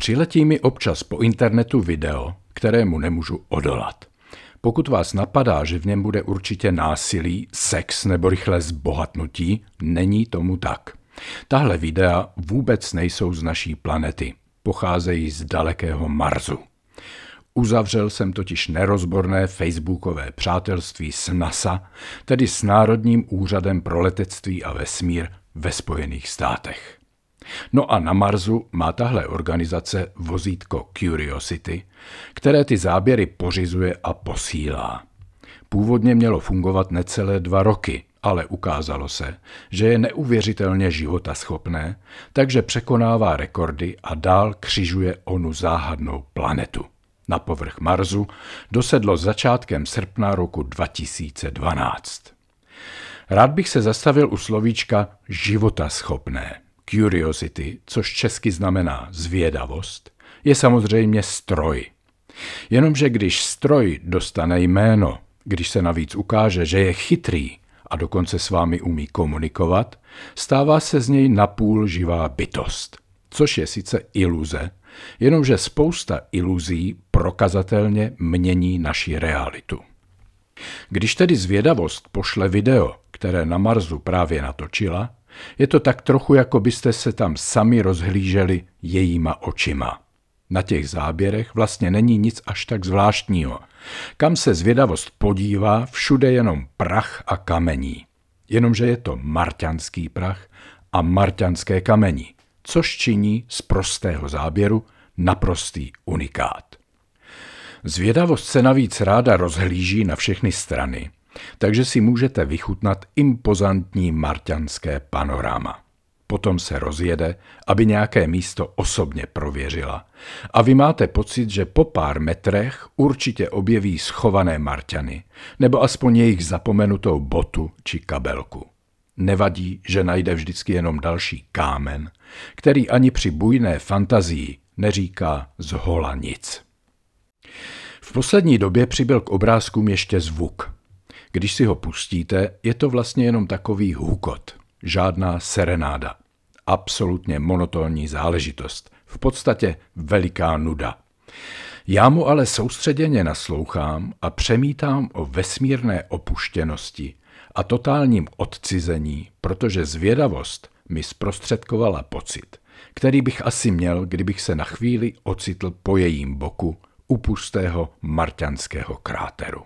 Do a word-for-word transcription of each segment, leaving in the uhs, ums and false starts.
Přiletí mi občas po internetu video, kterému nemůžu odolat. Pokud vás napadá, že v něm bude určitě násilí, sex nebo rychlé zbohatnutí, není tomu tak. Tahle videa vůbec nejsou z naší planety. Pocházejí z dalekého Marsu. Uzavřel jsem totiž nerozborné facebookové přátelství s NASA, tedy s Národním úřadem pro letectví a vesmír ve Spojených státech. No a na Marsu má tahle organizace vozítko Curiosity, které ty záběry pořizuje a posílá. Původně mělo fungovat necelé dva roky, ale ukázalo se, že je neuvěřitelně životaschopné, takže překonává rekordy a dál křižuje onu záhadnou planetu. Na povrch Marsu dosedlo začátkem srpna roku dva tisíce dvanáct. Rád bych se zastavil u slovíčka životaschopné. Curiosity, což česky znamená zvědavost, je samozřejmě stroj. Jenomže když stroj dostane jméno, když se navíc ukáže, že je chytrý a dokonce s vámi umí komunikovat, stává se z něj napůl živá bytost, což je sice iluze, jenomže spousta iluzí prokazatelně mění naši realitu. Když tedy zvědavost pošle video, které na Marsu právě natočila, je to tak trochu, jako byste se tam sami rozhlíželi jejíma očima. Na těch záběrech vlastně není nic až tak zvláštního. Kam se zvědavost podívá, všude jenom prach a kamení. Jenomže je to marťanský prach a marťanské kamení, což činí z prostého záběru naprostý unikát. Zvědavost se navíc ráda rozhlíží na všechny strany, takže si můžete vychutnat impozantní marťanské panorama. Potom se rozjede, aby nějaké místo osobně prověřila. A vy máte pocit, že po pár metrech určitě objeví schované Marťany, nebo aspoň jejich zapomenutou botu či kabelku. Nevadí, že najde vždycky jenom další kámen, který ani při bujné fantazii neříká zhola nic. V poslední době přibyl k obrázkům ještě zvuk. Když si ho pustíte, je to vlastně jenom takový hukot, žádná serenáda. Absolutně monotónní záležitost, v podstatě veliká nuda. Já mu ale soustředěně naslouchám a přemítám o vesmírné opuštěnosti a totálním odcizení, protože zvědavost mi zprostředkovala pocit, který bych asi měl, kdybych se na chvíli ocitl po jejím boku u pustého marťanského kráteru.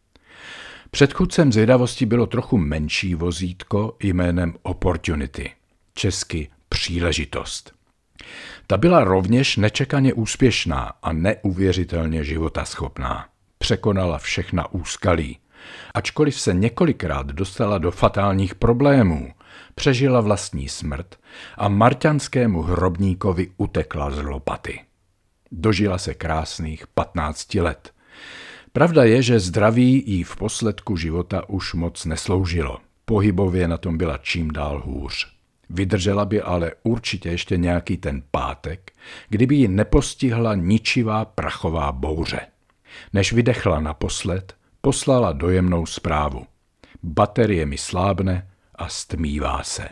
Předchůdcem zvědavosti bylo trochu menší vozítko jménem Opportunity, česky příležitost. Ta byla rovněž nečekaně úspěšná a neuvěřitelně životaschopná. Překonala všechna úskalí. Ačkoliv se několikrát dostala do fatálních problémů, přežila vlastní smrt a marťanskému hrobníkovi utekla z lopaty. Dožila se krásných patnácti let. Pravda je, že zdraví jí v posledku života už moc nesloužilo. Pohybově na tom byla čím dál hůř. Vydržela by ale určitě ještě nějaký ten pátek, kdyby ji nepostihla ničivá prachová bouře. Než vydechla naposled, poslala dojemnou zprávu. Baterie mi slábne a stmívá se.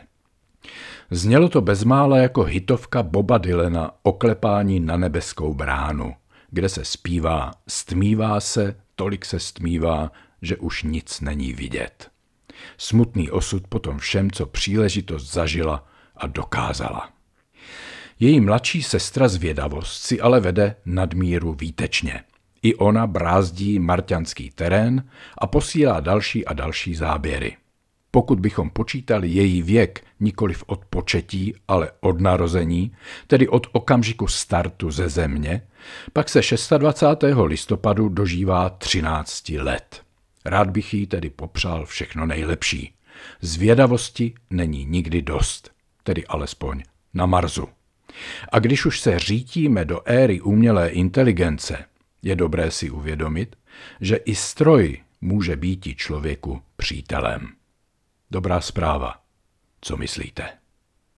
Znělo to bezmála jako hitovka Boba Dylana Oklepání na nebeskou bránu, kde se zpívá stmívá se, tolik se stmívá, že už nic není vidět. Smutný osud potom všem, co příležitost zažila a dokázala. Její mladší sestra zvědavost si ale vede nadmíru výtečně. I ona brázdí marťanský terén a posílá další a další záběry. Pokud bychom počítali její věk nikoliv od početí, ale od narození, tedy od okamžiku startu ze země, pak se dvacátého šestého listopadu dožívá třinácti let. Rád bych jí tedy popřál všechno nejlepší. Zvědavosti není nikdy dost, tedy alespoň na Marsu. A když už se řítíme do éry umělé inteligence, je dobré si uvědomit, že i stroj může býti člověku přítelem. Dobrá zpráva. Co myslíte?